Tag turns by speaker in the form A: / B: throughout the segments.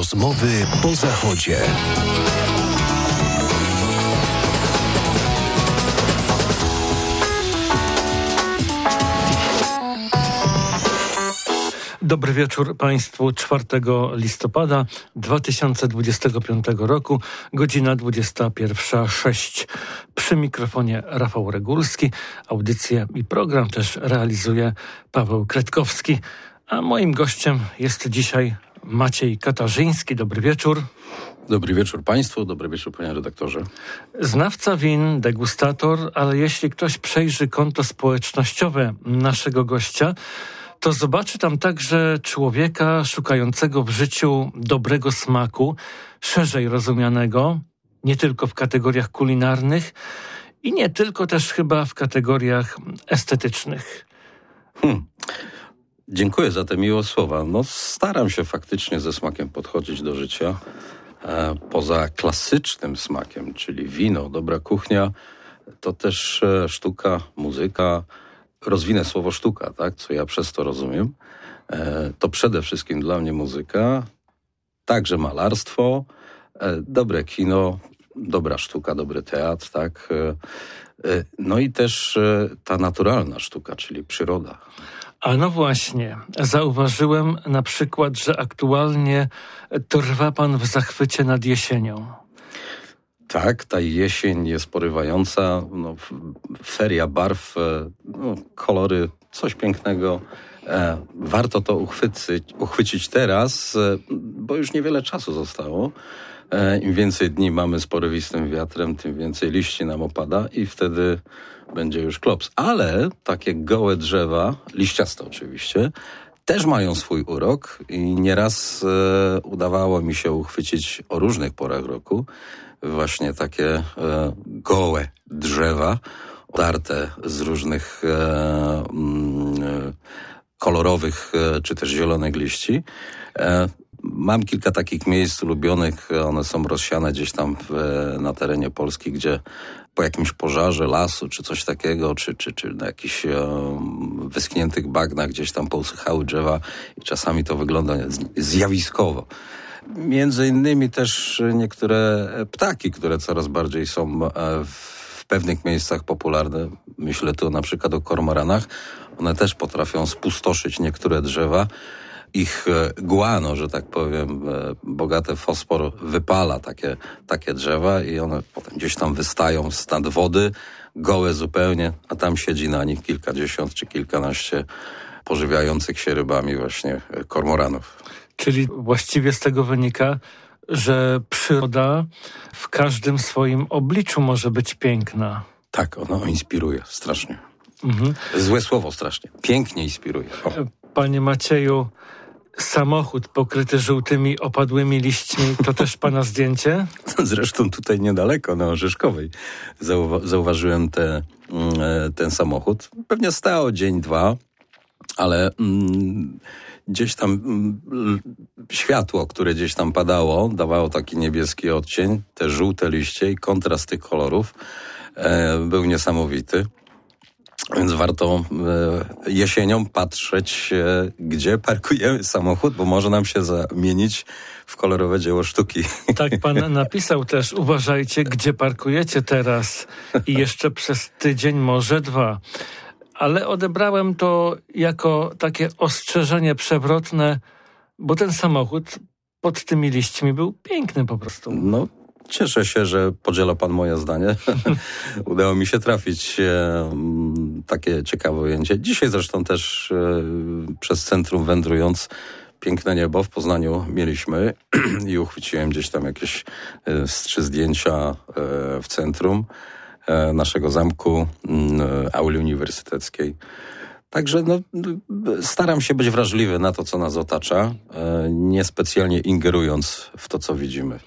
A: Rozmowy po Zachodzie.
B: Dobry wieczór Państwu. 4 listopada 2025 roku, godzina 21:06. Przy mikrofonie Rafał Regulski. Audycję i program też realizuje Paweł Kretkowski. A moim gościem jest dzisiaj Maciej Katarzyński. Dobry wieczór.
C: Dobry wieczór Państwu, dobry wieczór Panie redaktorze.
B: Znawca win, degustator, ale jeśli ktoś przejrzy konto społecznościowe naszego gościa, to zobaczy tam także człowieka szukającego w życiu dobrego smaku, szerzej rozumianego, nie tylko w kategoriach kulinarnych i nie tylko też chyba w kategoriach estetycznych.
C: Dziękuję za te miłe słowa. Staram się faktycznie ze smakiem podchodzić do życia. Poza klasycznym smakiem, czyli wino, dobra kuchnia, to też sztuka, muzyka. Rozwinę słowo sztuka, tak, co ja przez to rozumiem. To przede wszystkim dla mnie muzyka, także malarstwo, dobre kino, dobra sztuka, dobry teatr, tak. No i też ta naturalna sztuka, czyli przyroda.
B: A no właśnie, zauważyłem na przykład, że aktualnie trwa pan w zachwycie nad jesienią.
C: Tak, ta jesień jest porywająca, feria barw, kolory, coś pięknego. Warto to uchwycić teraz, bo już niewiele czasu zostało. Im więcej dni mamy z porywistym wiatrem, tym więcej liści nam opada i wtedy będzie już klops. Ale takie gołe drzewa, liściaste oczywiście, też mają swój urok i nieraz udawało mi się uchwycić o różnych porach roku właśnie takie gołe drzewa, odarte z różnych kolorowych czy też zielonych liści. Mam kilka takich miejsc ulubionych, one są rozsiane gdzieś tam na terenie Polski, gdzie po jakimś pożarze lasu czy coś takiego, czy na jakichś wyschniętych bagnach gdzieś tam pousychały drzewa i czasami to wygląda zjawiskowo. Między innymi też niektóre ptaki, które coraz bardziej są w pewnych miejscach popularne. Myślę tu na przykład o kormoranach. One też potrafią spustoszyć niektóre drzewa. Ich guano, że tak powiem, bogate w fosfor, wypala takie drzewa i one potem gdzieś tam wystają z nad wody, gołe zupełnie, a tam siedzi na nich kilkadziesiąt czy kilkanaście pożywiających się rybami właśnie kormoranów.
B: Czyli właściwie z tego wynika, że przyroda w każdym swoim obliczu może być piękna.
C: Tak, ona inspiruje strasznie. Złe słowo strasznie. Pięknie inspiruje.
B: Panie Macieju, samochód pokryty żółtymi, opadłymi liśćmi, to też pana zdjęcie?
C: Zresztą tutaj niedaleko, na Orzeszkowej, zauważyłem ten samochód. Pewnie stało dzień, dwa, ale gdzieś tam światło, które gdzieś tam padało, dawało taki niebieski odcień, te żółte liście i kontrast tych kolorów był niesamowity. Więc warto jesienią patrzeć, gdzie parkujemy samochód, bo może nam się zamienić w kolorowe dzieło sztuki.
B: Tak pan napisał też, uważajcie, gdzie parkujecie teraz i jeszcze przez tydzień, może dwa. Ale odebrałem to jako takie ostrzeżenie przewrotne, bo ten samochód pod tymi liśćmi był piękny po prostu.
C: Cieszę się, że podziela pan moje zdanie. Udało mi się trafić takie ciekawe ujęcie. Dzisiaj zresztą też przez centrum wędrując, piękne niebo w Poznaniu mieliśmy i uchwyciłem gdzieś tam jakieś 3 zdjęcia w centrum naszego zamku, auli uniwersyteckiej. Także staram się być wrażliwy na to, co nas otacza, niespecjalnie ingerując w to, co widzimy.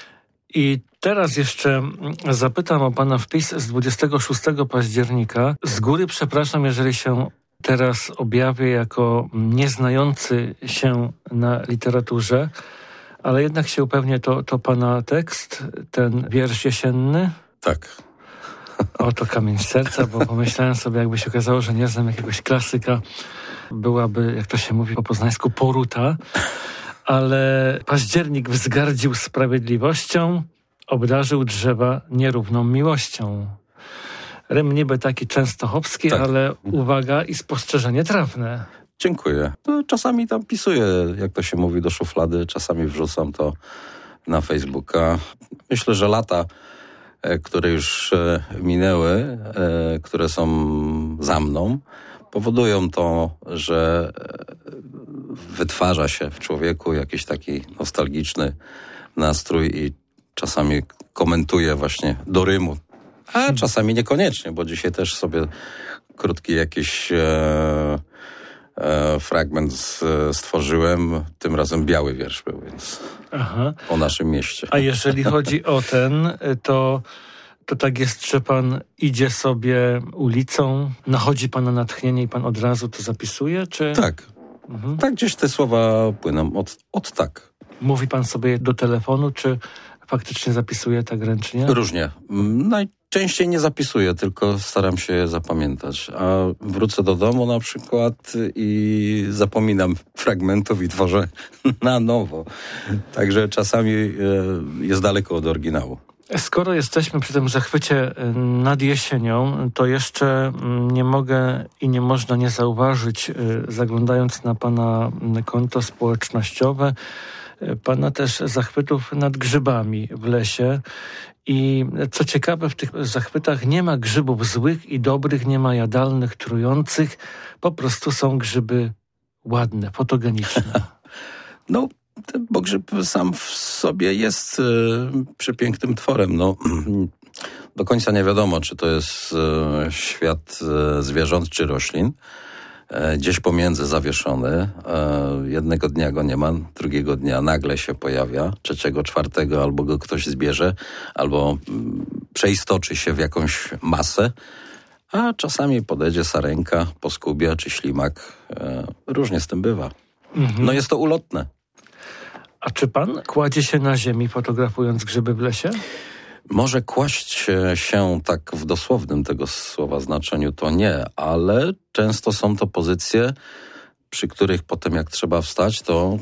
B: I teraz jeszcze zapytam o pana wpis z 26 października. Z góry przepraszam, jeżeli się teraz objawię jako nieznający się na literaturze, ale jednak się upewnię, to pana tekst, ten wiersz jesienny?
C: Tak.
B: Oto kamień z serca, bo pomyślałem sobie, jakby się okazało, że nie znam jakiegoś klasyka, byłaby, jak to się mówi po poznańsku, poruta. ale październik wzgardził sprawiedliwością, obdarzył drzewa nierówną miłością. Rym niby taki częstochowski, tak. Ale uwaga i spostrzeżenie trafne.
C: Dziękuję. To czasami tam pisuję, jak to się mówi, do szuflady. Czasami wrzucam to na Facebooka. Myślę, że lata, które już minęły, które są za mną, powodują to, że wytwarza się w człowieku jakiś taki nostalgiczny nastrój i czasami komentuję właśnie do rymu. A czasami niekoniecznie, bo dzisiaj też sobie krótki jakiś fragment stworzyłem. Tym razem biały wiersz był, więc o naszym mieście.
B: A jeżeli chodzi o ten, to tak jest, że pan idzie sobie ulicą, nachodzi pana natchnienie i pan od razu to zapisuje, czy?
C: Tak. Tak gdzieś te słowa płyną od tak.
B: Mówi pan sobie do telefonu, czy faktycznie zapisuje tak ręcznie?
C: Różnie. Najczęściej nie zapisuję, tylko staram się je zapamiętać. A wrócę do domu na przykład i zapominam fragmentów i tworzę na nowo. Także czasami jest daleko od oryginału.
B: Skoro jesteśmy przy tym zachwycie nad jesienią, to jeszcze nie mogę i nie można nie zauważyć, zaglądając na pana konto społecznościowe, pana też zachwytów nad grzybami w lesie. I co ciekawe, w tych zachwytach nie ma grzybów złych i dobrych, nie ma jadalnych, trujących. Po prostu są grzyby ładne, fotogeniczne.
C: Bo grzyb sam w sobie jest przepięknym tworem. Do końca nie wiadomo, czy to jest świat zwierząt czy roślin. Gdzieś pomiędzy zawieszony. Jednego dnia go nie ma, drugiego dnia nagle się pojawia, trzeciego, czwartego albo go ktoś zbierze, albo przeistoczy się w jakąś masę, a czasami podejdzie sarenka, poskubia czy ślimak. Różnie z tym bywa. Jest to ulotne.
B: A czy pan kładzie się na ziemi, fotografując grzyby w lesie?
C: Może kłaść się tak w dosłownym tego słowa znaczeniu to nie, ale często są to pozycje, przy których potem jak trzeba wstać, to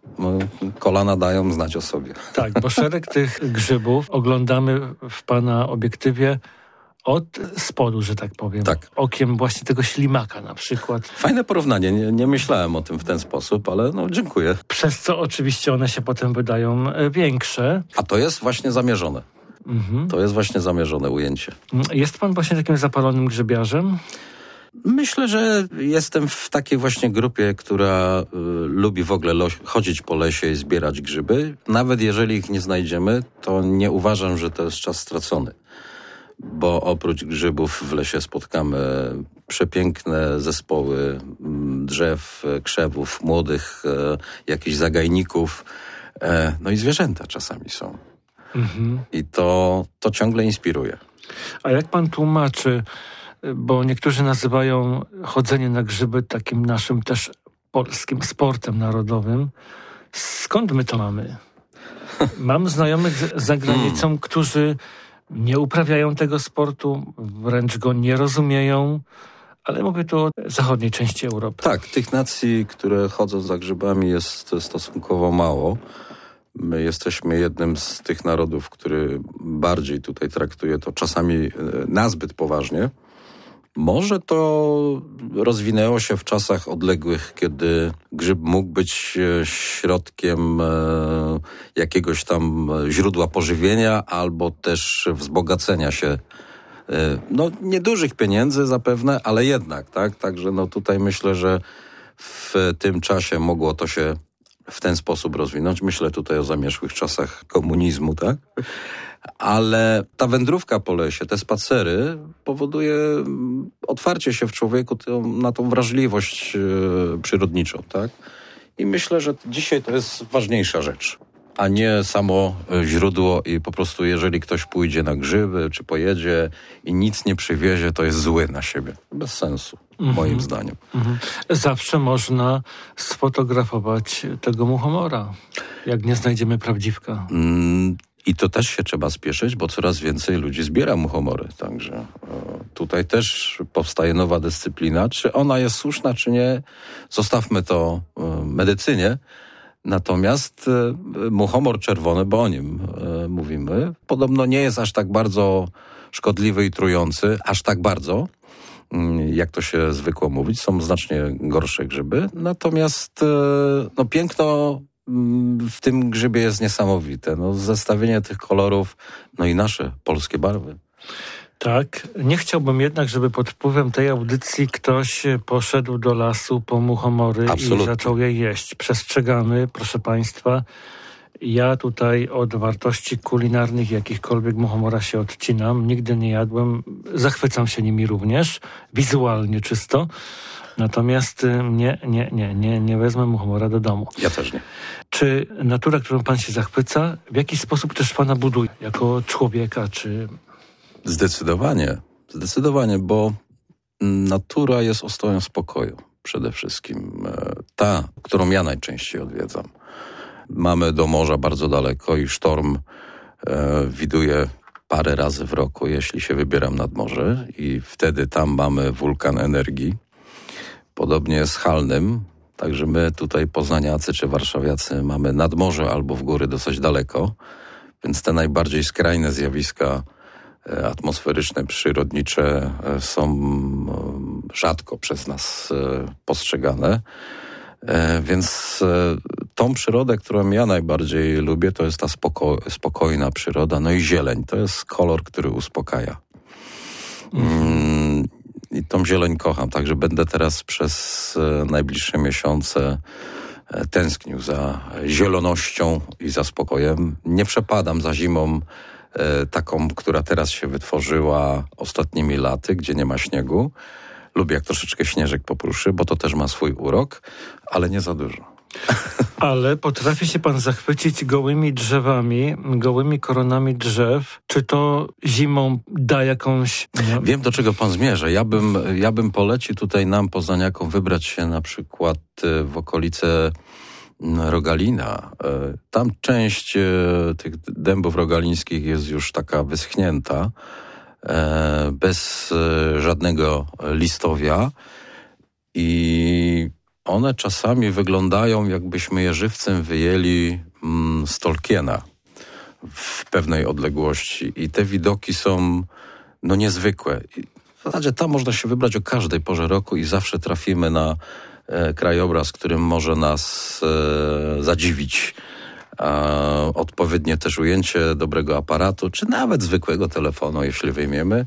C: kolana dają znać o sobie.
B: Tak, bo szereg tych grzybów oglądamy w pana obiektywie od spodu, że tak powiem.
C: Tak.
B: Okiem właśnie tego ślimaka na przykład.
C: Fajne porównanie, nie myślałem o tym w ten sposób, ale dziękuję.
B: Przez co oczywiście one się potem wydają większe.
C: A to jest właśnie zamierzone. To jest właśnie zamierzone ujęcie.
B: Jest pan właśnie takim zapalonym grzybiarzem?
C: Myślę, że jestem w takiej właśnie grupie, która lubi w ogóle chodzić po lesie i zbierać grzyby. Nawet jeżeli ich nie znajdziemy, to nie uważam, że to jest czas stracony. Bo oprócz grzybów w lesie spotkamy przepiękne zespoły drzew, krzewów, młodych, jakichś zagajników. I zwierzęta czasami są. I to ciągle inspiruje.
B: A jak pan tłumaczy, bo niektórzy nazywają chodzenie na grzyby takim naszym też polskim sportem narodowym. Skąd my to mamy? Mam znajomych za granicą, którzy nie uprawiają tego sportu, wręcz go nie rozumieją, ale mówię tu o zachodniej części Europy.
C: Tak, tych nacji, które chodzą za grzybami jest stosunkowo mało. My jesteśmy jednym z tych narodów, który bardziej tutaj traktuje to czasami nazbyt poważnie. Może to rozwinęło się w czasach odległych, kiedy grzyb mógł być środkiem jakiegoś tam źródła pożywienia albo też wzbogacenia się. Niedużych pieniędzy zapewne, ale jednak, tak? Także tutaj myślę, że w tym czasie mogło to się w ten sposób rozwinąć. Myślę tutaj o zamierzchłych czasach komunizmu, tak? Ale ta wędrówka po lesie, te spacery powoduje otwarcie się w człowieku na tą wrażliwość przyrodniczą, tak? I myślę, że dzisiaj to jest ważniejsza rzecz, a nie samo źródło i po prostu jeżeli ktoś pójdzie na grzyby, czy pojedzie i nic nie przywiezie, to jest zły na siebie. Bez sensu, moim zdaniem.
B: Zawsze można sfotografować tego muchomora, jak nie znajdziemy prawdziwka.
C: I to też się trzeba spieszyć, bo coraz więcej ludzi zbiera muchomory. Także tutaj też powstaje nowa dyscyplina. Czy ona jest słuszna, czy nie, zostawmy to medycynie. Natomiast muchomor czerwony, bo o nim mówimy, podobno nie jest aż tak bardzo szkodliwy i trujący, aż tak bardzo, jak to się zwykło mówić. Są znacznie gorsze grzyby. Natomiast piękno w tym grzybie jest niesamowite. Zestawienie tych kolorów, i nasze polskie barwy.
B: Tak, nie chciałbym jednak, żeby pod wpływem tej audycji ktoś poszedł do lasu po muchomory i zaczął je jeść. Przestrzegamy, proszę Państwa. Ja tutaj od wartości kulinarnych jakichkolwiek muchomora się odcinam. Nigdy nie jadłem. Zachwycam się nimi również, wizualnie czysto. Natomiast nie wezmę muchomora do domu.
C: Ja też nie.
B: Czy natura, którą Pan się zachwyca, w jakiś sposób też Pana buduje? Jako człowieka, czy...
C: Zdecydowanie, bo natura jest ostoją spokoju przede wszystkim. Ta, którą ja najczęściej odwiedzam. Mamy do morza bardzo daleko i sztorm widuję parę razy w roku, jeśli się wybieram nad morze i wtedy tam mamy wulkan energii. Podobnie z Chalnym, także my tutaj poznaniacy czy warszawiacy mamy nad morze albo w góry dosyć daleko, więc te najbardziej skrajne zjawiska atmosferyczne, przyrodnicze są rzadko przez nas postrzegane. Więc tą przyrodę, którą ja najbardziej lubię, to jest ta spokojna przyroda, i zieleń. To jest kolor, który uspokaja. I tą zieleń kocham, także będę teraz przez najbliższe miesiące tęsknił za zielonością i za spokojem. Nie przepadam za zimą taką, która teraz się wytworzyła ostatnimi laty, gdzie nie ma śniegu. Lubię, jak troszeczkę śnieżek popruszy, bo to też ma swój urok, ale nie za dużo.
B: Ale potrafi się pan zachwycić gołymi drzewami, gołymi koronami drzew. Czy to zimą da jakąś...
C: Wiem, do czego pan zmierza. Ja bym polecił tutaj nam, poznaniakom, wybrać się na przykład w okolice Rogalina. Tam część tych dębów rogalińskich jest już taka wyschnięta, bez żadnego listowia i one czasami wyglądają, jakbyśmy je żywcem wyjęli z Tolkiena w pewnej odległości i te widoki są niezwykłe. W zasadzie tam można się wybrać o każdej porze roku i zawsze trafimy na krajobraz, którym może nas zadziwić. Odpowiednie też ujęcie dobrego aparatu, czy nawet zwykłego telefonu, jeśli wyjmiemy.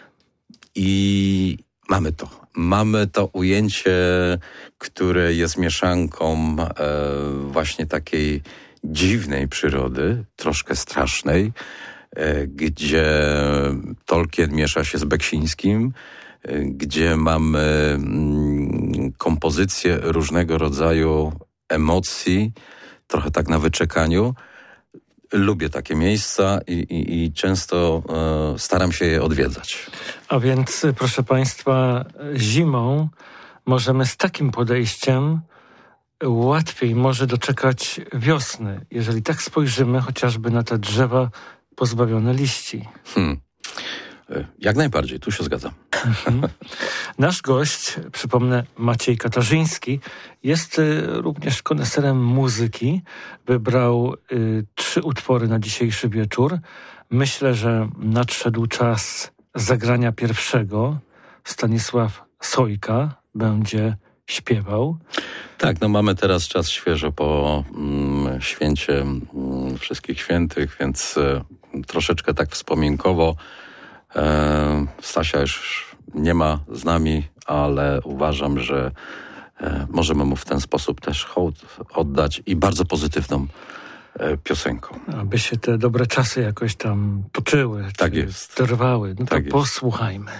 C: I mamy to ujęcie, które jest mieszanką właśnie takiej dziwnej przyrody, troszkę strasznej, gdzie Tolkien miesza się z Beksińskim, gdzie mamy kompozycję różnego rodzaju emocji, trochę tak na wyczekaniu. Lubię takie miejsca i często staram się je odwiedzać.
B: A więc, proszę Państwa, zimą możemy z takim podejściem łatwiej może doczekać wiosny, jeżeli tak spojrzymy chociażby na te drzewa pozbawione liści.
C: Jak najbardziej, tu się zgadzam.
B: Nasz gość, przypomnę, Maciej Katarzyński, jest również koneserem muzyki. Wybrał 3 utwory na dzisiejszy wieczór. Myślę, że nadszedł czas zagrania pierwszego. Stanisław Sojka będzie śpiewał.
C: Tak, mamy teraz czas świeżo po święcie Wszystkich Świętych, więc troszeczkę tak wspominkowo. Stasia już nie ma z nami, ale uważam, że możemy mu w ten sposób też hołd oddać i bardzo pozytywną piosenką.
B: Aby się te dobre czasy jakoś tam toczyły,
C: tak jest.
B: Trwały.
C: Tak
B: to posłuchajmy.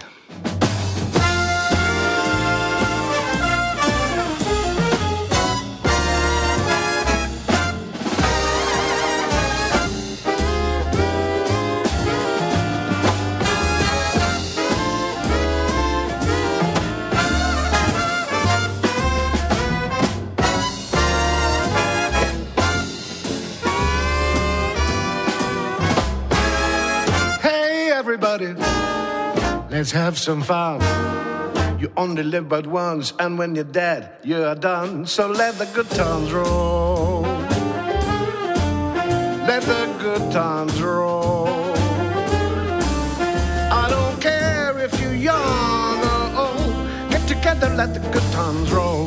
D: Everybody, let's have some fun. You only live but once, and when you're dead, you're done. So let the good times roll. let the good times roll. I don't care if you're young or old, get together, let the good times roll.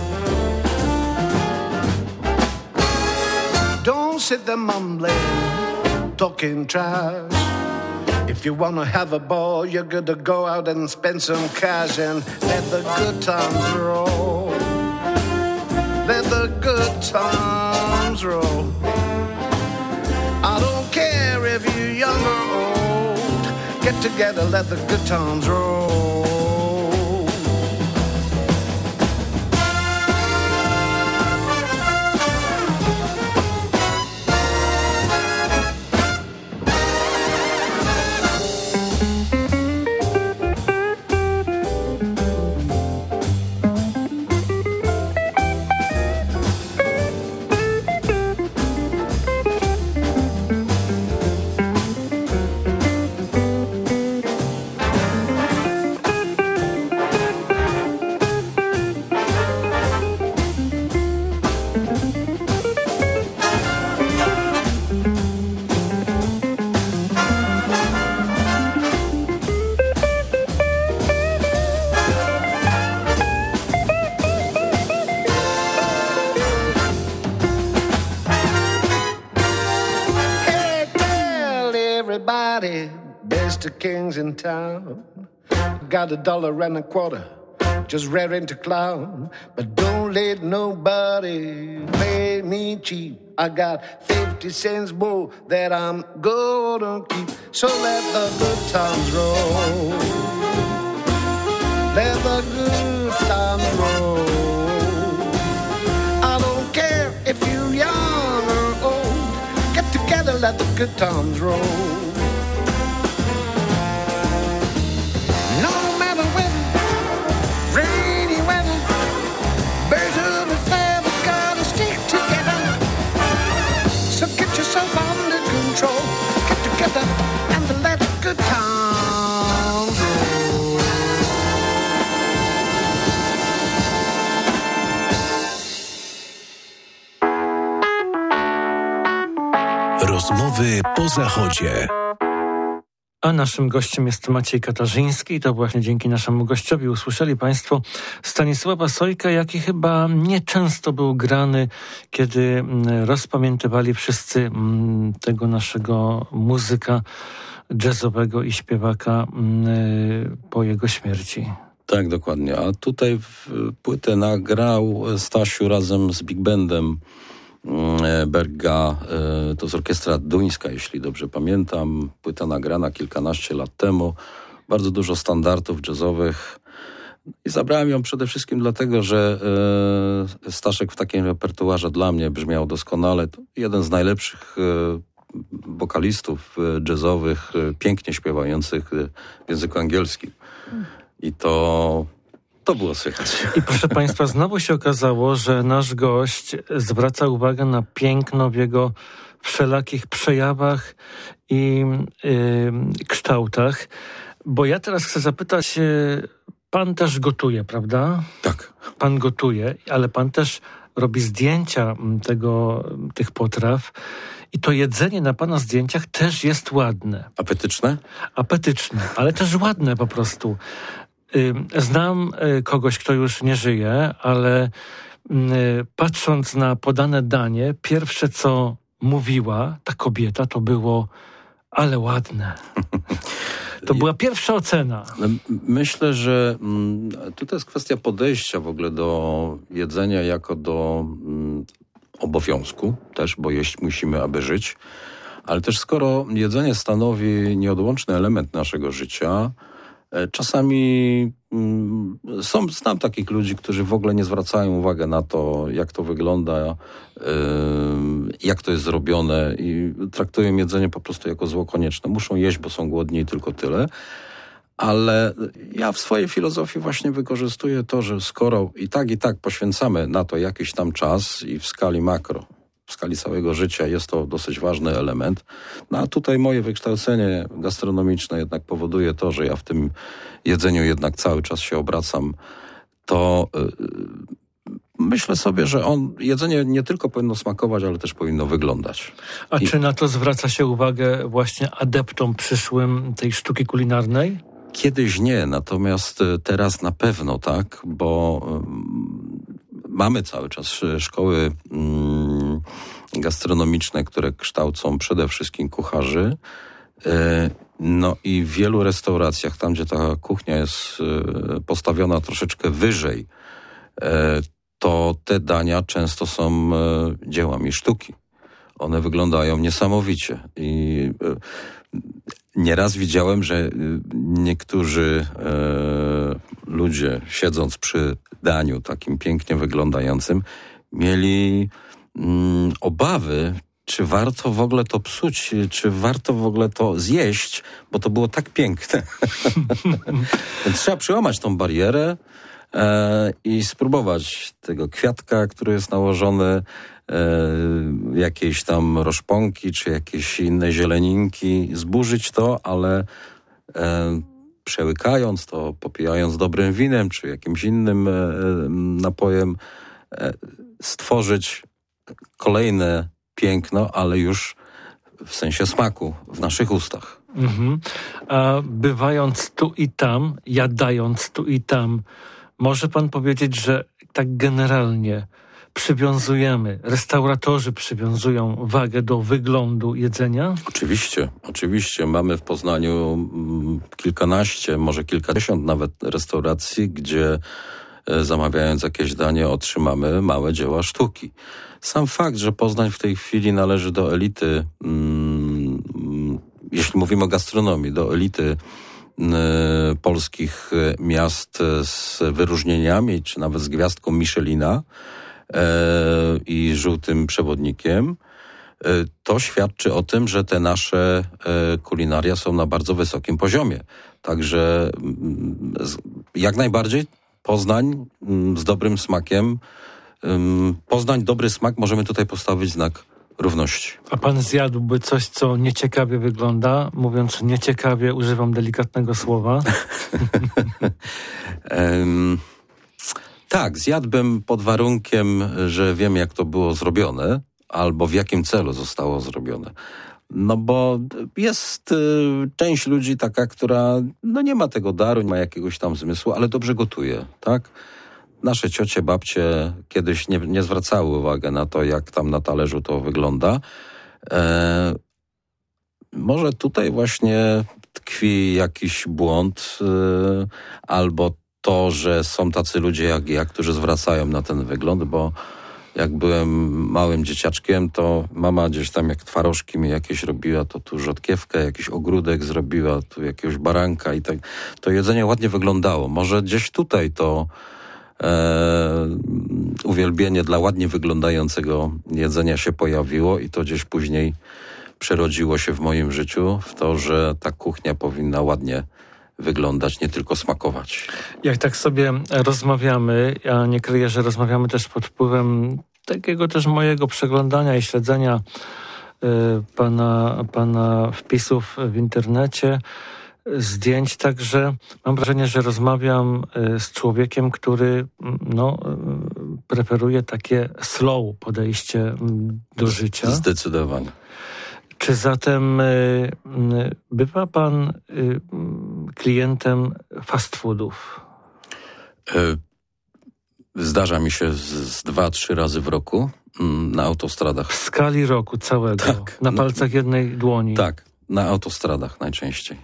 D: Don't sit there mumbling, talking trash. If you wanna have a ball, you're gonna go out and spend some cash and let the good times roll. Let the good times roll. I don't care if you're young or old, get together, let the good times roll. Best of kings in town. Got $1.25, just raring to clown. But don't let nobody play me cheap. I got 50 cents more that I'm gonna keep. So let the good times roll. Let the good times roll. I don't care if you're young or old, get together, let the good times roll. And let the good times roll.
A: Rozmowy po zachodzie.
B: A naszym gościem jest Maciej Katarzyński i to właśnie dzięki naszemu gościowi usłyszeli Państwo Stanisława Sojka, jaki chyba nieczęsto był grany, kiedy rozpamiętywali wszyscy tego naszego muzyka jazzowego i śpiewaka po jego śmierci.
C: Tak, dokładnie. A tutaj płytę nagrał Stasiu razem z Big Bandem Berga, to jest orkiestra duńska, jeśli dobrze pamiętam. Płyta nagrana kilkanaście lat temu. Bardzo dużo standardów jazzowych. I zabrałem ją przede wszystkim dlatego, że Staszek w takim repertuarze dla mnie brzmiał doskonale. To jeden z najlepszych wokalistów jazzowych, pięknie śpiewających w języku angielskim. I to było słychać.
B: I proszę Państwa, znowu się okazało, że nasz gość zwraca uwagę na piękno w jego wszelakich przejawach i kształtach. Bo ja teraz chcę zapytać, pan też gotuje, prawda?
C: Tak.
B: Pan gotuje, ale pan też robi zdjęcia tych potraw. I to jedzenie na pana zdjęciach też jest ładne.
C: Apetyczne?
B: Apetyczne, ale też ładne po prostu. Znam kogoś, kto już nie żyje, ale patrząc na podane danie, pierwsze co mówiła ta kobieta, to było ale ładne. To była pierwsza ocena.
C: Myślę, że tutaj jest kwestia podejścia w ogóle do jedzenia jako do obowiązku też, bo jeść musimy, aby żyć. Ale też skoro jedzenie stanowi nieodłączny element naszego życia, czasami znam takich ludzi, którzy w ogóle nie zwracają uwagi na to, jak to wygląda, jak to jest zrobione i traktują jedzenie po prostu jako zło konieczne. Muszą jeść, bo są głodni i tylko tyle. Ale ja w swojej filozofii właśnie wykorzystuję to, że skoro i tak poświęcamy na to jakiś tam czas i w skali makro, w skali całego życia jest to dosyć ważny element. No a tutaj moje wykształcenie gastronomiczne jednak powoduje to, że ja w tym jedzeniu jednak cały czas się obracam. To myślę sobie, że jedzenie nie tylko powinno smakować, ale też powinno wyglądać.
B: A czy na to zwraca się uwagę właśnie adeptom przyszłym tej sztuki kulinarnej?
C: Kiedyś nie, natomiast teraz na pewno tak, bo mamy cały czas szkoły gastronomiczne, które kształcą przede wszystkim kucharzy. No i w wielu restauracjach, tam gdzie ta kuchnia jest postawiona troszeczkę wyżej, to te dania często są dziełami sztuki. One wyglądają niesamowicie. I nieraz widziałem, że niektórzy ludzie, siedząc przy daniu takim pięknie wyglądającym, mieli obawy, czy warto w ogóle to psuć, czy warto w ogóle to zjeść, bo to było tak piękne. Więc trzeba przełamać tą barierę i spróbować tego kwiatka, który jest nałożony, jakiejś tam roszponki, czy jakieś inne zieleninki, zburzyć to, ale przełykając to, popijając dobrym winem, czy jakimś innym napojem, stworzyć kolejne piękno, ale już w sensie smaku, w naszych ustach.
B: A bywając tu i tam, jadając tu i tam, może pan powiedzieć, że tak generalnie restauratorzy przywiązują wagę do wyglądu jedzenia?
C: Oczywiście. Mamy w Poznaniu kilkanaście, może kilkadziesiąt nawet restauracji, gdzie zamawiając jakieś danie otrzymamy małe dzieła sztuki. Sam fakt, że Poznań w tej chwili należy do elity, jeśli mówimy o gastronomii, do elity polskich miast z wyróżnieniami, czy nawet z gwiazdką Michelina i żółtym przewodnikiem, to świadczy o tym, że te nasze kulinaria są na bardzo wysokim poziomie. Także jak najbardziej Poznań z dobrym smakiem. Poznań, dobry smak, możemy tutaj postawić znak równości.
B: A pan zjadłby coś, co nieciekawie wygląda? Mówiąc nieciekawie, używam delikatnego słowa.
C: Tak, zjadłbym pod warunkiem, że wiem, jak to było zrobione, albo w jakim celu zostało zrobione. No bo jest część ludzi taka, która nie ma tego daru, nie ma jakiegoś tam zmysłu, ale dobrze gotuje, tak? Nasze ciocie, babcie kiedyś nie zwracały uwagi na to, jak tam na talerzu to wygląda. Może tutaj właśnie tkwi jakiś błąd, albo to, że są tacy ludzie jak ja, którzy zwracają na ten wygląd, bo jak byłem małym dzieciaczkiem, to mama gdzieś tam jak twarożki mi jakieś robiła, to tu rzodkiewkę, jakiś ogródek zrobiła, tu jakiegoś baranka i tak. To jedzenie ładnie wyglądało. Może gdzieś tutaj to uwielbienie dla ładnie wyglądającego jedzenia się pojawiło i to gdzieś później przerodziło się w moim życiu w to, że ta kuchnia powinna ładnie wyglądać, nie tylko smakować.
B: Jak tak sobie rozmawiamy, ja nie kryję, że rozmawiamy też pod wpływem takiego też mojego przeglądania i śledzenia pana wpisów w internecie, zdjęć, także mam wrażenie, że rozmawiam z człowiekiem, który preferuje takie slow podejście do życia.
C: Zdecydowanie.
B: Czy zatem bywa pan klientem fast foodów?
C: Zdarza mi się z 2-3 razy w roku na autostradach.
B: W skali roku całego?
C: Tak.
B: Na palcach jednej dłoni?
C: Tak, na autostradach najczęściej.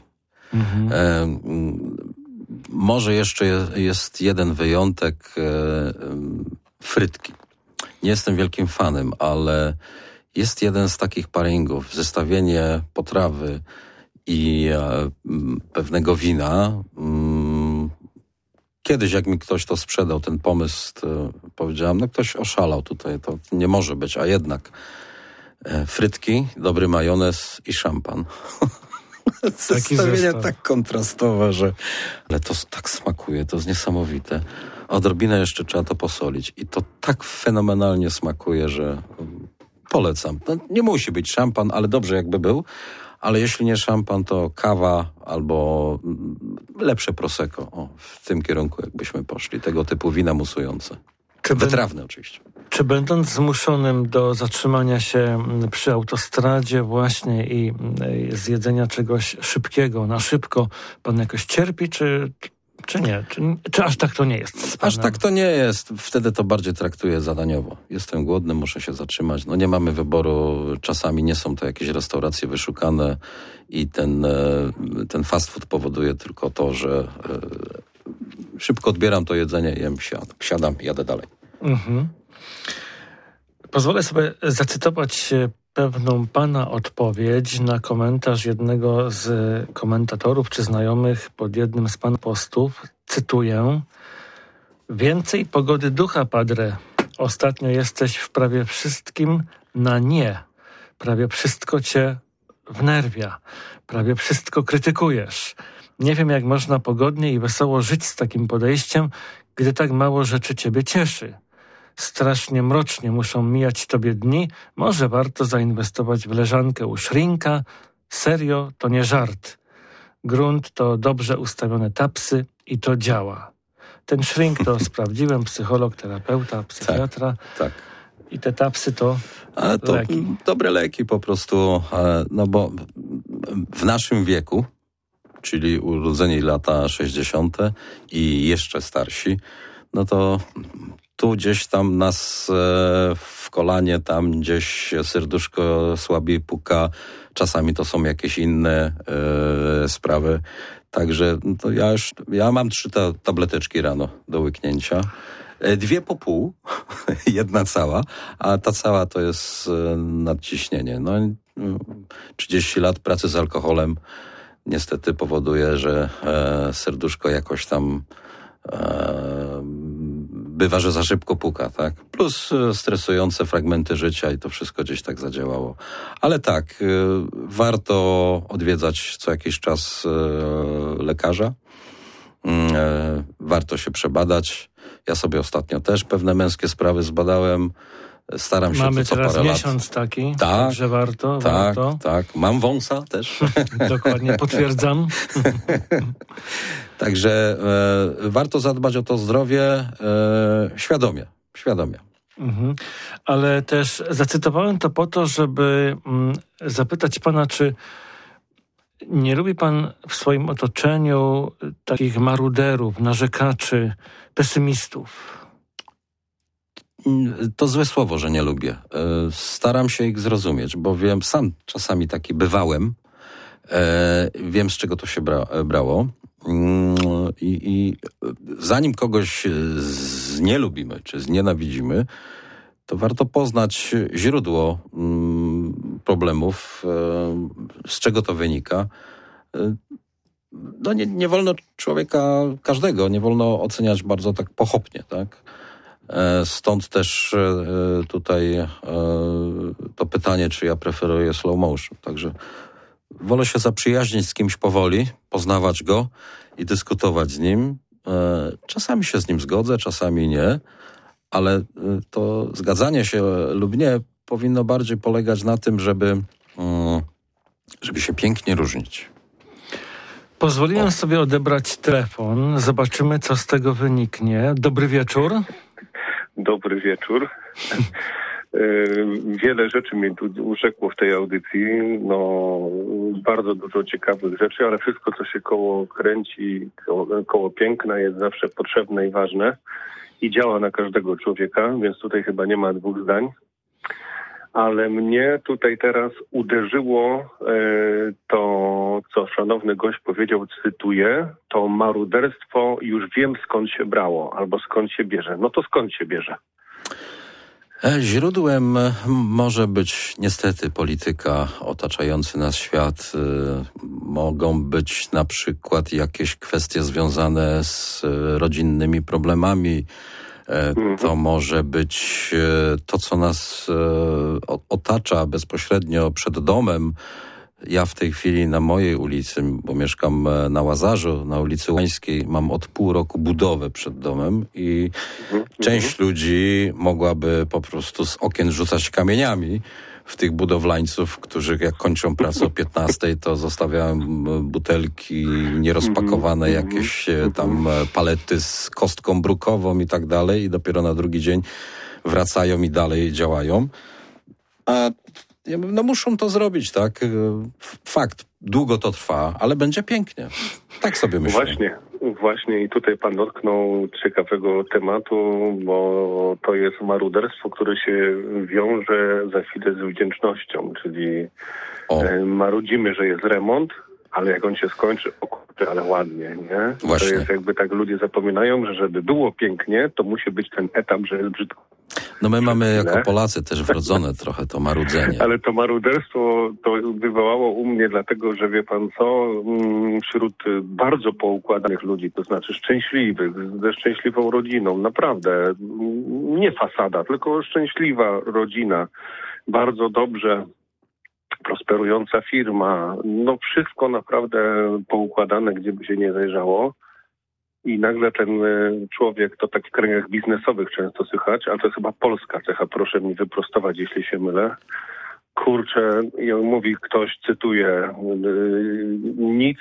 C: Może jeszcze jest jeden wyjątek, frytki. Nie jestem wielkim fanem, ale jest jeden z takich paringów, zestawienie potrawy i pewnego wina. Kiedyś jak mi ktoś to sprzedał, ten pomysł, powiedziałem, ktoś oszalał tutaj, to nie może być, a jednak frytki, dobry majonez i szampan. Zestawienie tak kontrastowe, że... Ale to tak smakuje, to jest niesamowite. Odrobinę jeszcze trzeba to posolić i to tak fenomenalnie smakuje, że polecam. No, nie musi być szampan, ale dobrze jakby był. Ale jeśli nie szampan, to kawa albo lepsze prosecco. W tym kierunku jakbyśmy poszli. Tego typu wina musujące. Wytrawne oczywiście.
B: Czy będąc zmuszonym do zatrzymania się przy autostradzie właśnie i zjedzenia czegoś szybkiego, na szybko, pan jakoś cierpi, czy nie? Czy aż tak to nie jest?
C: Aż tak to nie jest. Wtedy to bardziej traktuję zadaniowo. Jestem głodny, muszę się zatrzymać. No nie mamy wyboru. Czasami nie są to jakieś restauracje wyszukane i ten fast food powoduje tylko to, że szybko odbieram to jedzenie, jem, siadam, jadę dalej.
B: Mhm. Pozwolę sobie zacytować pewną pana odpowiedź na komentarz jednego z komentatorów czy znajomych pod jednym z pana postów. Cytuję: więcej pogody ducha, padre. Ostatnio jesteś w prawie wszystkim na nie. Prawie wszystko cię wnerwia. Prawie wszystko krytykujesz. Nie wiem, jak można pogodnie i wesoło żyć z takim podejściem, gdy tak mało rzeczy ciebie cieszy. Strasznie mrocznie muszą mijać tobie dni. Może warto zainwestować w leżankę u szrinka. Serio, to nie żart. Grunt to dobrze ustawione tapsy i to działa. Ten shrink to sprawdziłem, psycholog, terapeuta, psychiatra.
C: Tak.
B: I te tapsy to leki.
C: Dobre leki po prostu, no bo w naszym wieku, czyli urodzeni lata 60. i jeszcze starsi, no to tu gdzieś tam nas w kolanie, tam gdzieś serduszko słabiej puka. Czasami to są jakieś inne sprawy. Także to ja mam 3 tableteczki rano do łyknięcia. 2 po pół, 1 cała, a ta cała to jest nadciśnienie. No, 30 lat pracy z alkoholem niestety powoduje, że serduszko jakoś tam bywa, że za szybko puka, tak? Plus stresujące fragmenty życia i to wszystko gdzieś tak zadziałało. Ale tak, warto odwiedzać co jakiś czas lekarza. Warto się przebadać. Ja sobie ostatnio też pewne męskie sprawy zbadałem. Staram się
B: Mamy
C: co
B: teraz
C: parę
B: miesiąc
C: lat.
B: taki,
C: Tak,
B: także warto.
C: Tak. Mam wąsa też.
B: Dokładnie, potwierdzam.
C: Także warto zadbać o to zdrowie świadomie.
B: Mhm. Ale też zacytowałem to po to, żeby zapytać pana, czy nie lubi pan w swoim otoczeniu takich maruderów, narzekaczy, pesymistów?
C: To złe słowo, że nie lubię. Staram się ich zrozumieć, bo wiem, sam czasami taki bywałem. Wiem, z czego to się brało. I zanim kogoś znielubimy, czy znienawidzimy, to warto poznać źródło problemów, z czego to wynika. No nie wolno człowieka każdego, nie wolno oceniać bardzo tak pochopnie, tak? Stąd też tutaj to pytanie, czy ja preferuję slow motion. Także wolę się zaprzyjaźnić z kimś powoli, poznawać go i dyskutować z nim. Czasami się z nim zgodzę, czasami nie, ale to zgadzanie się lub nie powinno bardziej polegać na tym, żeby się pięknie różnić.
B: Pozwoliłem sobie odebrać telefon. Zobaczymy, co z tego wyniknie. Dobry wieczór.
E: Dobry wieczór. Wiele rzeczy mnie tu urzekło w tej audycji. No, bardzo dużo ciekawych rzeczy, ale wszystko, co się koło kręci, koło piękna, jest zawsze potrzebne i ważne i działa na każdego człowieka, więc tutaj chyba nie ma 2 zdań. Ale mnie tutaj teraz uderzyło to, co szanowny gość powiedział, cytuję, to maruderstwo już wiem, skąd się brało, albo skąd się bierze. No to skąd się bierze?
C: Źródłem może być niestety polityka, otaczający nas świat. Mogą być na przykład jakieś kwestie związane z rodzinnymi problemami. To może być to, co nas otacza bezpośrednio przed domem, Ja w tej chwili na mojej ulicy, bo mieszkam na Łazarzu, na ulicy Łańskiej, mam od pół roku budowę przed domem i część ludzi mogłaby po prostu z okien rzucać kamieniami w tych budowlańców, którzy jak kończą pracę o 15, to zostawiają butelki nierozpakowane, jakieś tam palety z kostką brukową i tak dalej i dopiero na drugi dzień wracają i dalej działają. A no muszą to zrobić, tak? Fakt, długo to trwa, ale będzie pięknie. Tak sobie myślę.
E: Właśnie i tutaj pan dotknął ciekawego tematu, bo to jest maruderstwo, które się wiąże za chwilę z wdzięcznością, czyli marudzimy, że jest remont, ale jak on się skończy, ale ładnie, nie?
C: Właśnie.
E: To jest jakby tak, ludzie zapominają, że żeby było pięknie, to musi być ten etap, że jest brzydko.
C: No my mamy jako Polacy też wrodzone trochę to marudzenie.
E: Ale to maruderstwo to wywołało u mnie dlatego, że wie pan co, wśród bardzo poukładanych ludzi, to znaczy szczęśliwych, ze szczęśliwą rodziną, naprawdę, nie fasada, tylko szczęśliwa rodzina, bardzo dobrze prosperująca firma, no wszystko naprawdę poukładane, gdzie by się nie zajrzało. I nagle ten człowiek, to tak w kręgach biznesowych często słychać, ale to jest chyba polska cecha, proszę mi wyprostować, jeśli się mylę. Kurczę, mówi ktoś, cytuję, nic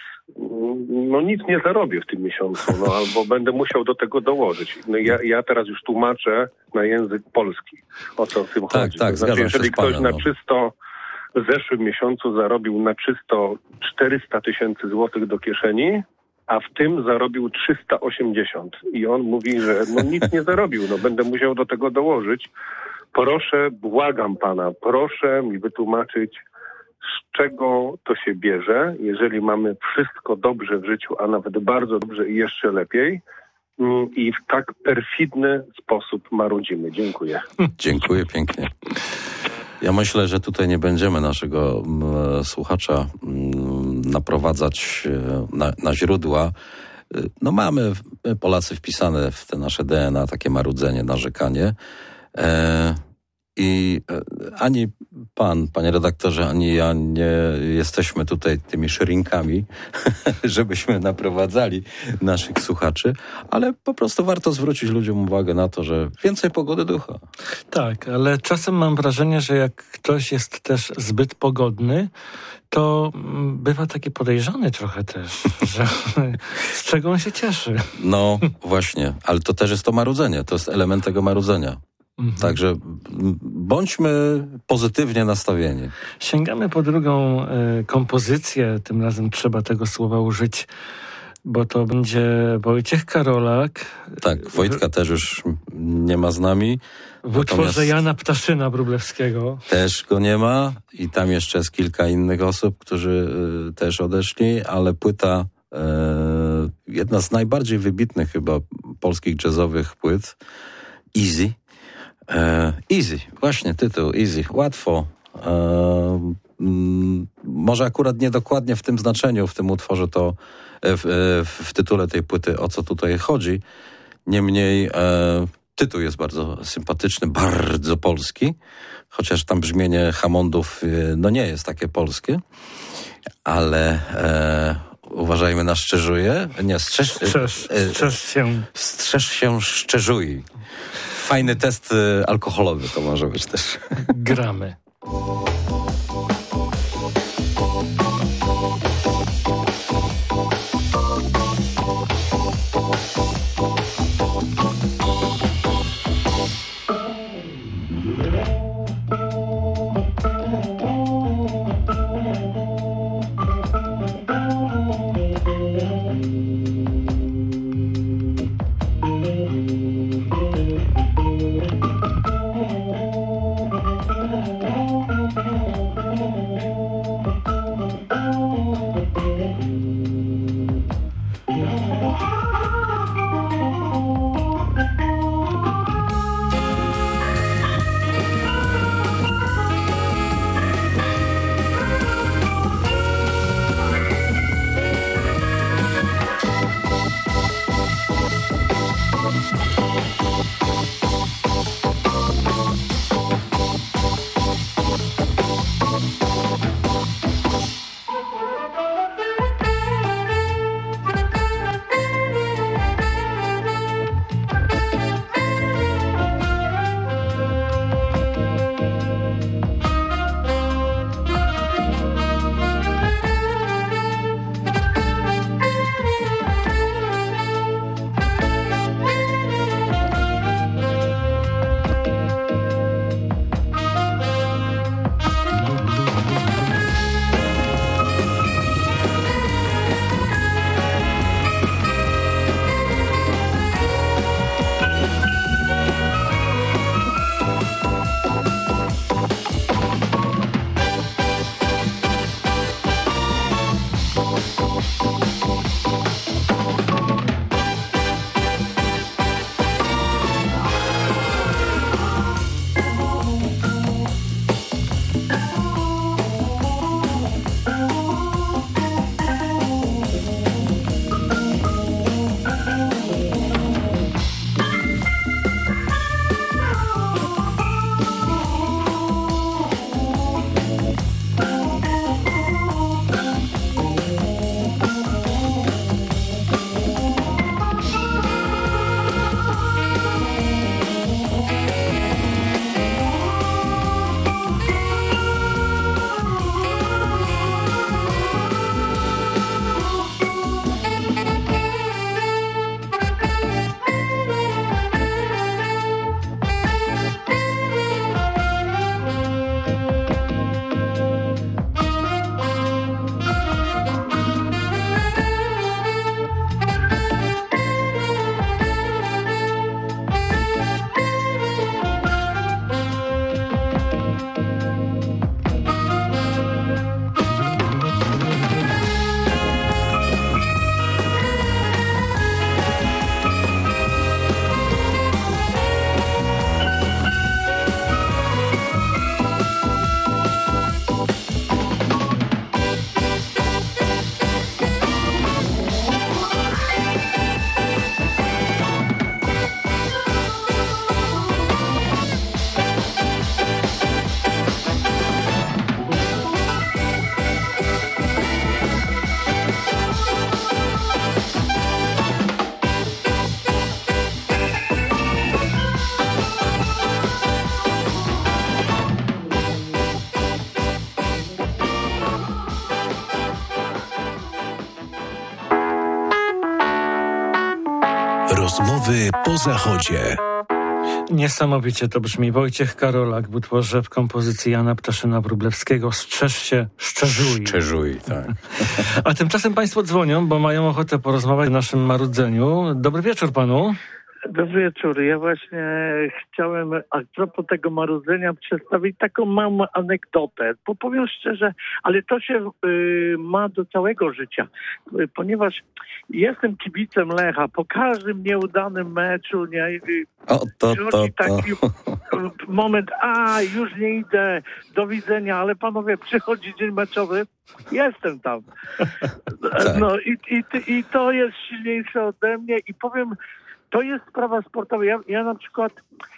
E: nie zarobię w tym miesiącu, no albo będę musiał do tego dołożyć. No ja teraz już tłumaczę na język polski, o co w tym chodzi.
C: Tak,
E: to znaczy, jeżeli ktoś
C: panem,
E: na czysto w zeszłym miesiącu zarobił na czysto 400 000 złotych do kieszeni, a w tym zarobił 380. I on mówi, że nic nie zarobił, będę musiał do tego dołożyć. Proszę, błagam pana, proszę mi wytłumaczyć, z czego to się bierze, jeżeli mamy wszystko dobrze w życiu, a nawet bardzo dobrze i jeszcze lepiej, i w tak perfidny sposób marudzimy. Dziękuję.
C: Dziękuję pięknie. Ja myślę, że tutaj nie będziemy naszego słuchacza naprowadzać na źródła. No mamy, Polacy, wpisane w te nasze DNA takie marudzenie, narzekanie. I ani pan, panie redaktorze, ani ja nie jesteśmy tutaj tymi szrinkami, żebyśmy naprowadzali naszych słuchaczy, ale po prostu warto zwrócić ludziom uwagę na to, że więcej pogody ducha.
B: Tak, ale czasem mam wrażenie, że jak ktoś jest też zbyt pogodny, to bywa taki podejrzany trochę też, że z czego on się cieszy.
C: No właśnie, ale to też jest to marudzenie, to jest element tego marudzenia. Także bądźmy pozytywnie nastawieni.
B: Sięgamy po drugą kompozycję, tym razem trzeba tego słowa użyć, bo to będzie Wojciech Karolak.
C: Tak, Wojtka też już nie ma z nami.
B: W utworze Jana Ptaszyna Wróblewskiego.
C: Też go nie ma i tam jeszcze jest kilka innych osób, którzy też odeszli, ale płyta, jedna z najbardziej wybitnych chyba polskich jazzowych płyt, Easy. Easy, właśnie tytuł, Easy, łatwo. Może akurat niedokładnie w tym znaczeniu, w tym utworze to w tytule tej płyty, o co tutaj chodzi. Niemniej tytuł jest bardzo sympatyczny, bardzo polski, chociaż tam brzmienie Hammondów nie jest takie polskie, ale uważajmy na szczerzuję. Nie, strzeż się, szczerzuj. Fajny test alkoholowy to może być też.
B: Gramy.
A: Rozmowy po zachodzie.
B: Niesamowicie to brzmi. Wojciech Karolak w utworze w kompozycji Jana Ptaszyna-Wróblewskiego. Strzeż się, szczerzuj.
C: Szczerzuj, tak.
B: A tymczasem państwo dzwonią, bo mają ochotę porozmawiać o naszym marudzeniu. Dobry wieczór panu.
F: Dobry wieczór. Ja właśnie chciałem a propos tego marudzenia przedstawić taką małą anegdotę. Bo powiem szczerze, ale to się ma do całego życia. Ponieważ jestem kibicem Lecha. Po każdym nieudanym meczu przychodzi taki moment, już nie idę, do widzenia, ale panowie, przychodzi dzień meczowy, jestem tam. No i to jest silniejsze ode mnie i powiem, to jest sprawa sportowa. Ja na przykład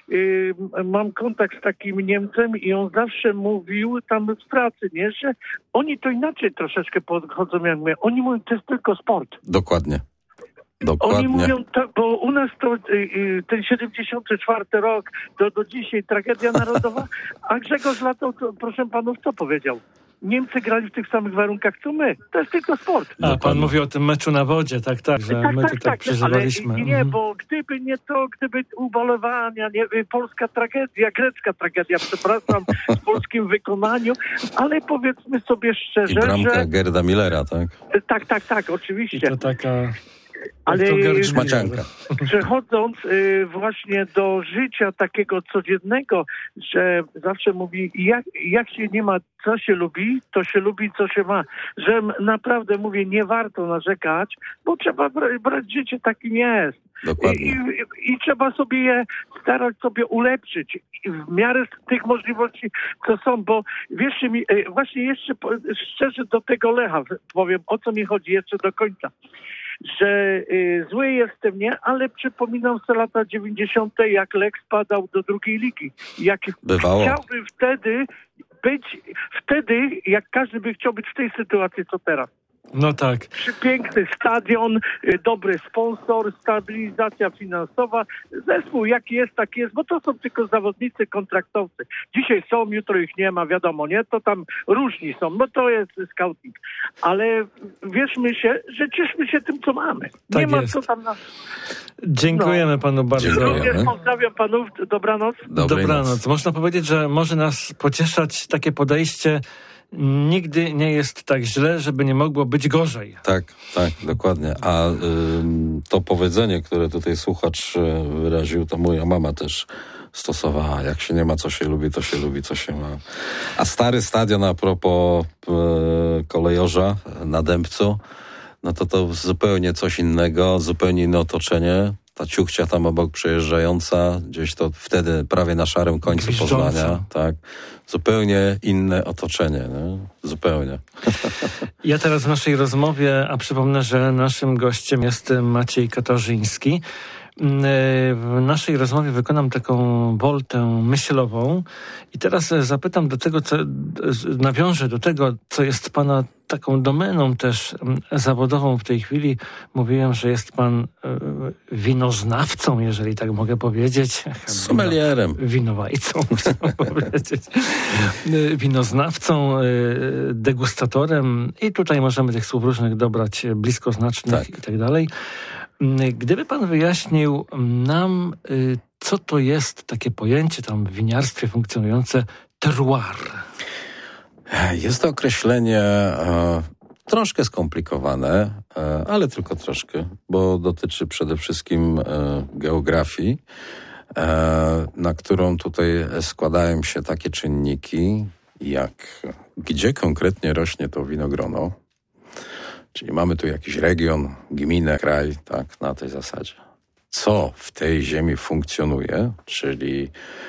F: mam kontakt z takim Niemcem i on zawsze mówił tam w pracy, nie, że oni to inaczej troszeczkę podchodzą jak my. Oni mówią, to jest tylko sport.
C: Dokładnie.
F: Oni mówią, bo u nas to ten 74 rok do dzisiaj tragedia narodowa, a Grzegorz Latał, proszę panów, co powiedział? Niemcy grali w tych samych warunkach, co my. To jest tylko sport.
B: A pan mówi o tym meczu na wodzie, że my tutaj przeżywaliśmy.
F: Ale nie, bo gdyby nie to, gdyby ubolewania, polska tragedia, grecka tragedia, przepraszam, w polskim wykonaniu, ale powiedzmy sobie szczerze,
C: i bramka
F: że...
C: Gerda Millera, tak?
F: Tak, oczywiście.
B: I to taka...
F: Ale
C: szmacianka.
F: przechodząc właśnie do życia takiego codziennego, że zawsze mówi, jak się nie ma, co się lubi, to się lubi, co się ma. Że naprawdę mówię, nie warto narzekać, bo trzeba brać życie takim jest.
C: Dokładnie.
F: I trzeba sobie je starać sobie ulepszyć w miarę tych możliwości, co są, bo wierzcie mi, właśnie jeszcze szczerze do tego Lecha powiem, o co mi chodzi jeszcze do końca. Że zły jestem, nie? Ale przypominam sobie lata 90., jak Lech spadał do drugiej ligi. Jak
C: bywało.
F: Chciałbym wtedy, jak każdy by chciał być w tej sytuacji, co teraz.
B: No tak.
F: Piękny stadion, dobry sponsor, stabilizacja finansowa. Zespół jaki jest, taki jest, bo to są tylko zawodnicy kontraktowcy. Dzisiaj są, jutro ich nie ma, wiadomo, nie? To tam różni są, no to jest scouting. Ale wierzmy się, że cieszmy się tym, co mamy.
B: Tak
F: nie ma
B: jest.
F: co tam...
B: Dziękujemy panu bardzo.
C: Dziękujemy.
F: Pozdrawiam panów, dobranoc.
B: Dobranoc. Można powiedzieć, że może nas pocieszać takie podejście. Nigdy nie jest tak źle, żeby nie mogło być gorzej.
C: Tak, dokładnie. A to powiedzenie, które tutaj słuchacz wyraził, to moja mama też stosowała. Jak się nie ma, co się lubi, to się lubi, co się ma. A stary stadion, a propos kolejorza na Dębcu, no to zupełnie coś innego, zupełnie inne otoczenie. Ta ciuchcia tam obok przejeżdżająca, gdzieś to wtedy prawie na szarym końcu
B: Gwiżdżąca.
C: Poznania. Tak. Zupełnie inne otoczenie. Nie? Zupełnie.
B: Ja teraz w naszej rozmowie, a przypomnę, że naszym gościem jest Maciej Katarzyński. W naszej rozmowie wykonam taką woltę myślową i teraz zapytam nawiążę do tego, co jest pana taką domeną też zawodową w tej chwili. Mówiłem, że jest pan winoznawcą, jeżeli tak mogę powiedzieć.
C: Sommelierem.
B: Winowajcą, chciałem powiedzieć. Winoznawcą, degustatorem i tutaj możemy tych słów różnych dobrać, bliskoznacznych i tak dalej. Gdyby pan wyjaśnił nam, co to jest takie pojęcie tam w winiarstwie funkcjonujące terroir?
C: Jest to określenie troszkę skomplikowane, ale tylko troszkę, bo dotyczy przede wszystkim geografii, na którą tutaj składają się takie czynniki, jak gdzie konkretnie rośnie to winogrono. Czyli mamy tu jakiś region, gminę, kraj, tak, na tej zasadzie. Co w tej ziemi funkcjonuje, czyli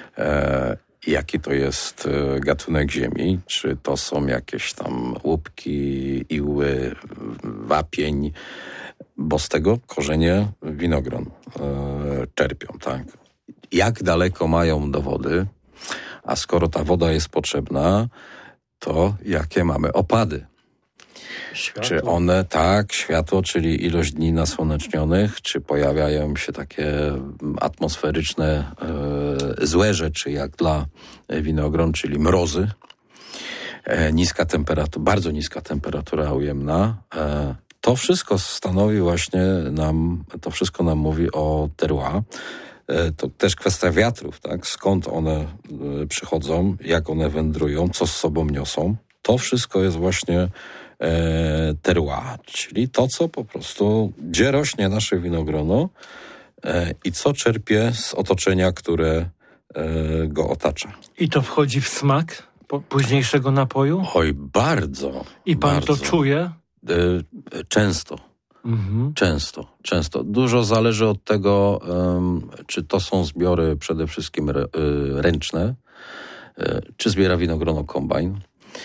C: jaki to jest gatunek ziemi, czy to są jakieś tam łupki, iły, wapień, bo z tego korzenie winogron czerpią, tak. Jak daleko mają do wody, a skoro ta woda jest potrzebna, to jakie mamy opady.
B: Światło.
C: Czy one, światło, czyli ilość dni nasłonecznionych, czy pojawiają się takie atmosferyczne złe rzeczy, jak dla winogron, czyli mrozy, bardzo niska temperatura ujemna To wszystko stanowi właśnie to wszystko nam mówi o terroir. To też kwestia wiatrów, tak? Skąd one przychodzą, jak one wędrują, co z sobą niosą. To wszystko jest właśnie terroir, czyli to, co po prostu, gdzie rośnie nasze winogrono i co czerpie z otoczenia, które go otacza.
B: I to wchodzi w smak późniejszego napoju?
C: Oj, bardzo.
B: I pan
C: bardzo.
B: to czuje?
C: Często. Często. Dużo zależy od tego, czy to są zbiory przede wszystkim ręczne, czy zbiera winogrono kombajn,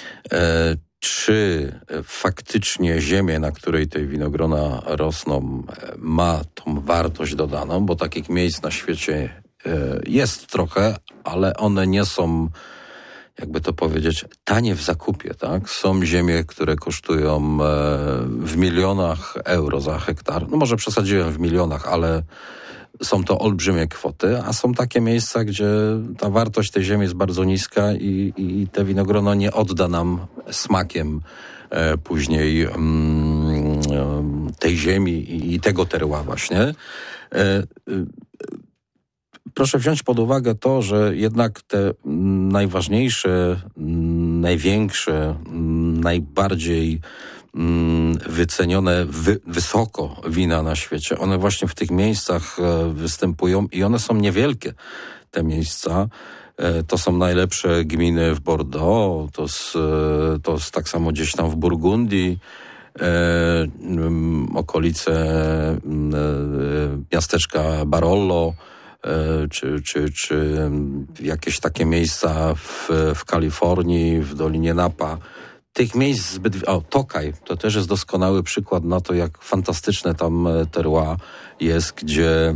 C: czy faktycznie ziemię, na której te winogrona rosną, ma tą wartość dodaną, bo takich miejsc na świecie jest trochę, ale one nie są, jakby to powiedzieć, tanie w zakupie, tak? Są ziemie, które kosztują w milionach euro za hektar. No może przesadziłem w milionach, ale są to olbrzymie kwoty, a są takie miejsca, gdzie ta wartość tej ziemi jest bardzo niska i te winogrono nie odda nam smakiem później tej ziemi i tego terroir właśnie. Proszę wziąć pod uwagę to, że jednak te najważniejsze, największe, najbardziej wycenione wysoko wina na świecie, one właśnie w tych miejscach występują i one są niewielkie, te miejsca. To są najlepsze gminy w Bordeaux, to jest tak samo gdzieś tam w Burgundii, okolice miasteczka Barolo, czy jakieś takie miejsca w Kalifornii, w Dolinie Napa. Tych miejsc Tokaj to też jest doskonały przykład na to, jak fantastyczne tam terroir jest, gdzie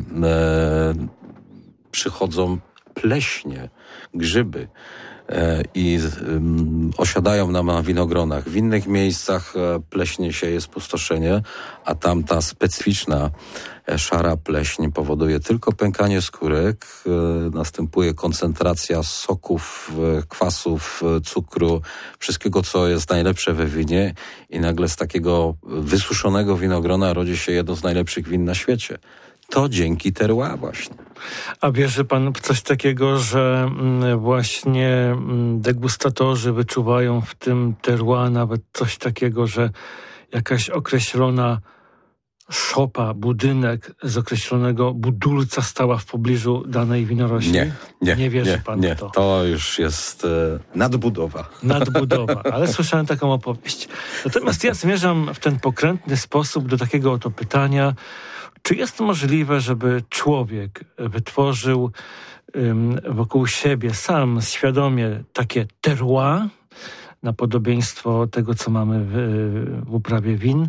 C: przychodzą pleśnie, grzyby i osiadają nam na winogronach. W innych miejscach pleśnie sieje spustoszenie, a tam ta specyficzna szara pleśń powoduje tylko pękanie skórek, następuje koncentracja soków, kwasów, cukru, wszystkiego, co jest najlepsze we winie i nagle z takiego wysuszonego winogrona rodzi się jedno z najlepszych win na świecie. To dzięki terroir właśnie.
B: A wierzy pan w coś takiego, że właśnie degustatorzy wyczuwają w tym terroir nawet coś takiego, że jakaś określona szopa, budynek z określonego budulca stała w pobliżu danej winorośli?
C: Nie
B: wierzy pan w to?
C: To już jest nadbudowa.
B: Nadbudowa, ale słyszałem taką opowieść. Natomiast ja zmierzam w ten pokrętny sposób do takiego oto pytania, czy jest możliwe, żeby człowiek wytworzył wokół siebie sam świadomie takie terroir, na podobieństwo tego, co mamy w uprawie win,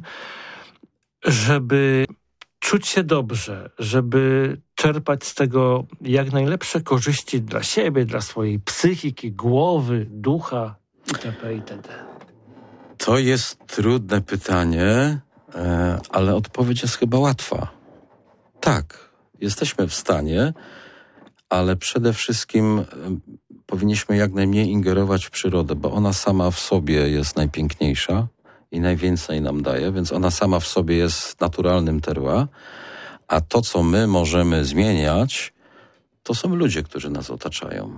B: żeby czuć się dobrze, żeby czerpać z tego jak najlepsze korzyści dla siebie, dla swojej psychiki, głowy, ducha itp. itd.
C: To jest trudne pytanie, ale odpowiedź jest chyba łatwa. Tak, jesteśmy w stanie, ale przede wszystkim powinniśmy jak najmniej ingerować w przyrodę, bo ona sama w sobie jest najpiękniejsza i najwięcej nam daje, więc ona sama w sobie jest naturalnym terroir, a to, co my możemy zmieniać, to są ludzie, którzy nas otaczają.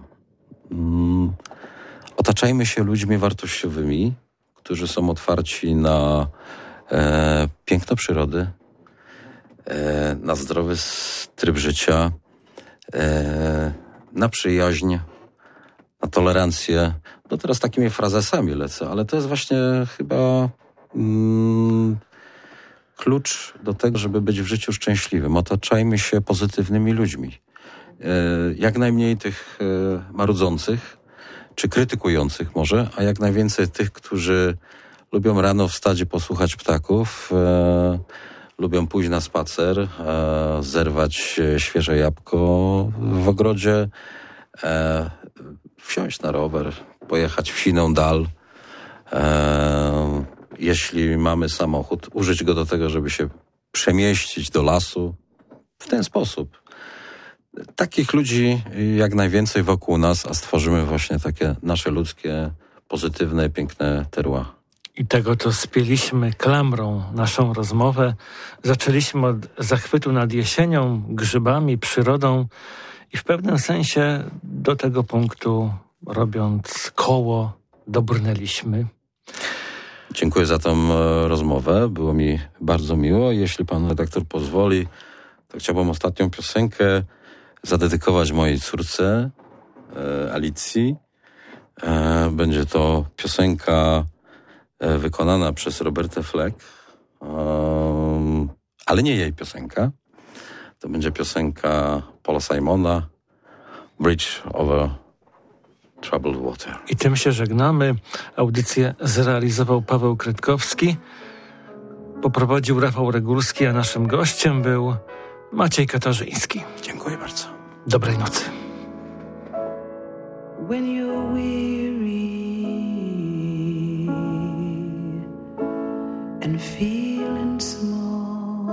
C: Otaczajmy się ludźmi wartościowymi, którzy są otwarci na piękno przyrody, na zdrowy tryb życia, na przyjaźń, na tolerancję. No teraz takimi frazesami lecę, ale to jest właśnie chyba klucz do tego, żeby być w życiu szczęśliwym. Otaczajmy się pozytywnymi ludźmi. Jak najmniej tych marudzących, czy krytykujących może, a jak najwięcej tych, którzy lubią rano wstać i posłuchać ptaków, lubią pójść na spacer, zerwać świeże jabłko w ogrodzie, wsiąść na rower, pojechać w siną dal. Jeśli mamy samochód, użyć go do tego, żeby się przemieścić do lasu. W ten sposób. Takich ludzi jak najwięcej wokół nas, a stworzymy właśnie takie nasze ludzkie, pozytywne, piękne terroir.
B: I tego to spieliśmy klamrą naszą rozmowę. Zaczęliśmy od zachwytu nad jesienią, grzybami, przyrodą i w pewnym sensie do tego punktu, robiąc koło, dobrnęliśmy.
C: Dziękuję za tą rozmowę. Było mi bardzo miło. Jeśli pan redaktor pozwoli, to chciałbym ostatnią piosenkę zadedykować mojej córce Alicji. Będzie to piosenka wykonana przez Robertę Fleck, ale nie jej piosenka. To będzie piosenka Paula Simona, Bridge over Troubled Water.
B: I tym się żegnamy. Audycję zrealizował Paweł Krytkowski, poprowadził Rafał Regulski, a naszym gościem był Maciej Katarzyński.
C: Dziękuję bardzo.
B: Dobrej nocy.
G: When you're weary and feeling small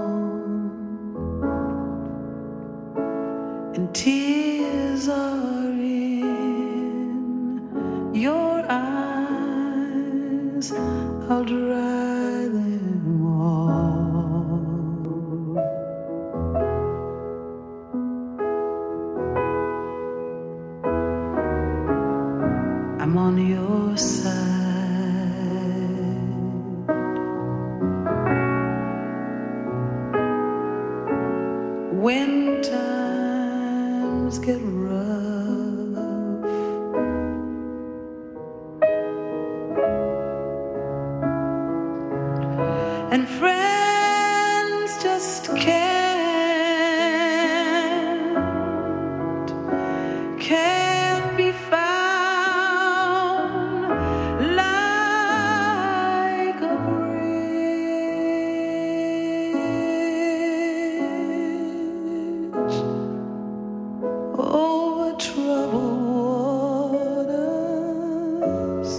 G: and tears are in your eyes, I'll dry them all. I'm on your side. When times get rough and friends just can't be found like a bridge over troubled waters.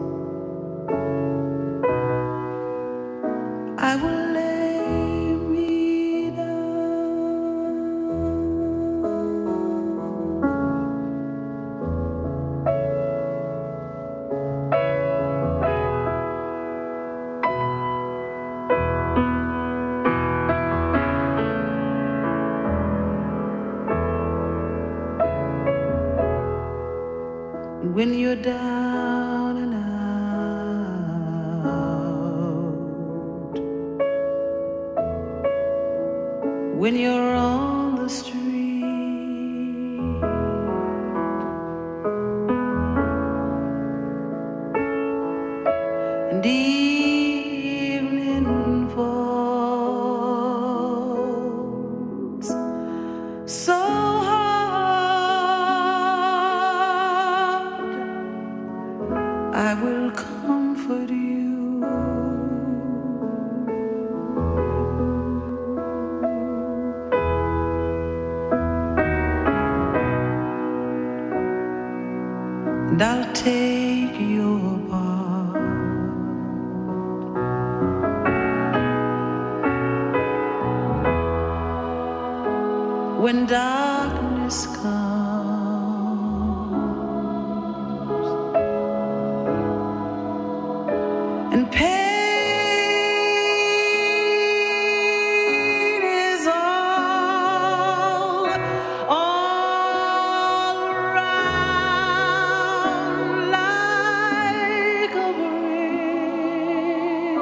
G: I will lay me down. When you're down and out, when you're on the street, and evening falls so hard, I will comfort you. And I'll take your part when darkness comes and pain is all around like a bridge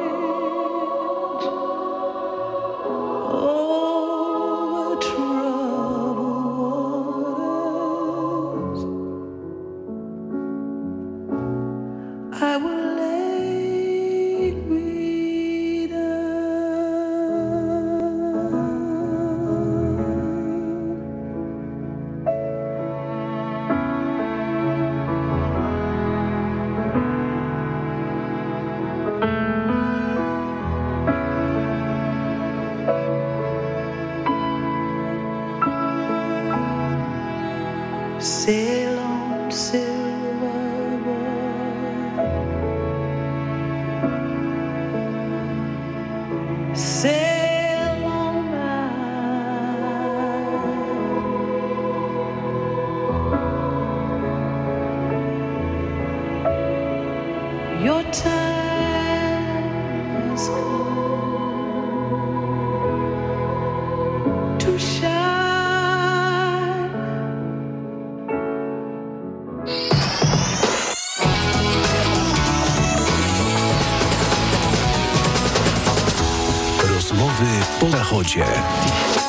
G: over troubled waters. I will lay me down. Sail on, silver boy. Sail on by. Your time
A: po zachodzie.